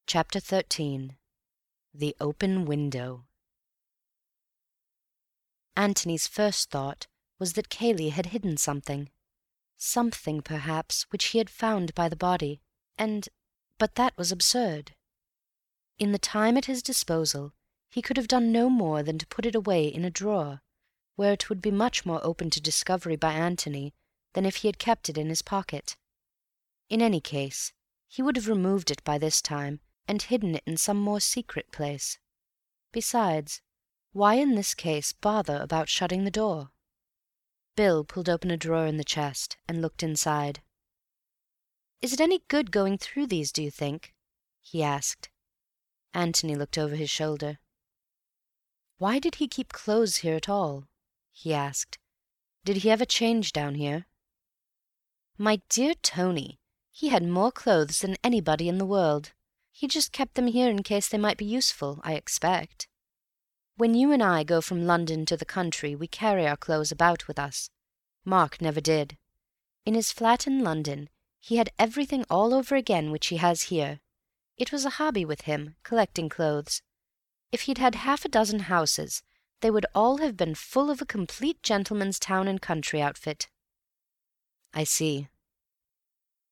Chapter 13. The Open Window. Antony's first thought was that Cayley had hidden something. Something, perhaps, which he had found by the body, but that was absurd. In the time at his disposal, he could have done no more than to put it away in a drawer, where it would be much more open to discovery by Antony than if he had kept it in his pocket. In any case, he would have removed it by this time and hidden it in some more secret place. Besides, why in this case bother about shutting the door? Bill pulled open a drawer in the chest and looked inside. "Is it any good going through these, do you think?" he asked. Antony looked over his shoulder. "Why did he keep clothes here at all?" he asked. "Did he ever change down here?" "My dear Tony, he had more clothes than anybody in the world. He just kept them here in case they might be useful, I expect. When you and I go from London to the country, we carry our clothes about with us. Mark never did. In his flat in London, he had everything all over again which he has here. It was a hobby with him, collecting clothes. If he'd had half a dozen houses, they would all have been full of a complete gentleman's town and country outfit." "I see.